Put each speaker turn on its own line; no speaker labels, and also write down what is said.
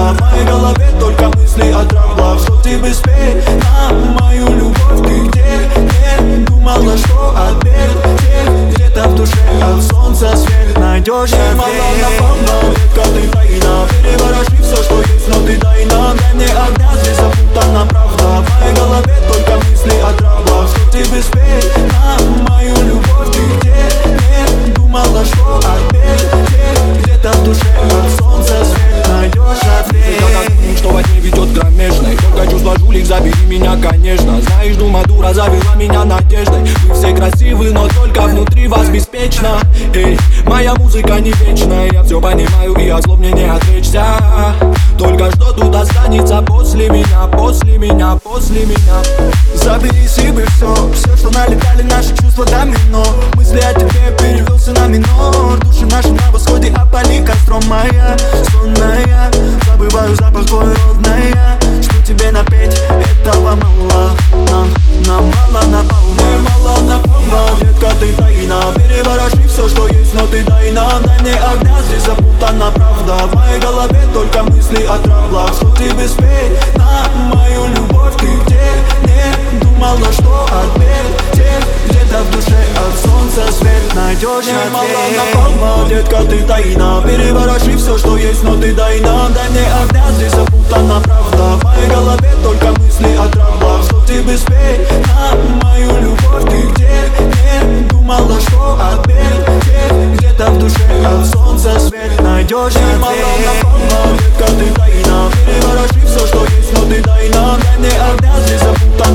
В моей голове только мысли о траблах. Что тебе спеть на мою любовь? Ты где? Не думала, что ответ где-то в душе от солнца свет найдешь ответ. Мало напомнил, редко ты тайна. Перевороши все, что есть, но ты дай нам. Дай мне огня, здесь запутана правда. В моей голове только мысли о траблах. Что тебе спеть на мою любовь? Ты где? Не думала, что ответ где-то в душе от солнца свет найдешь ответ.
Что во тьме ведет кромешной. Только чувство жулик, забери меня, конечно. Знаешь, дума дура завела меня надеждой. Вы все красивы, но только внутри вас беспечно. Эй, моя музыка не вечная. Я все понимаю и от слов мне не отречься. Только что тут останется после меня, после меня, после меня.
Забери себе все, что налетали наши чувства домино. Мысли о тебе перевелся на минор. Души наши на восходе, опали костром. Моя сонная, забываю запах твой родная. Что тебе напеть, этого мало. Нам мало наполнено. Мало наполнено, детка, ты тайна. Перевороши все, что есть, но ты дай нам. Дай мне огня, здесь запутана правда. В моей голове только мысли о траблах. Что тебе спеть на мою любовь? Ты где? Не думала, что ответ где-то в душе от солнца свет найдешь ответ. Мало наполнено, детка, ты тайна. Перевороши все, что есть, но ты дай нам. Дай мне огня, здесь запутана правда. В моей голове только мысли о траблах. Что тебе спеть на мою любовь? Ты где? Не думала, что ответ где-то в душе от солнца свет найдешь ответ. Мало наполнено, детка, ты тайна. Перевороши все, что есть, но ты дай нам. Дай мне огня, здесь запутана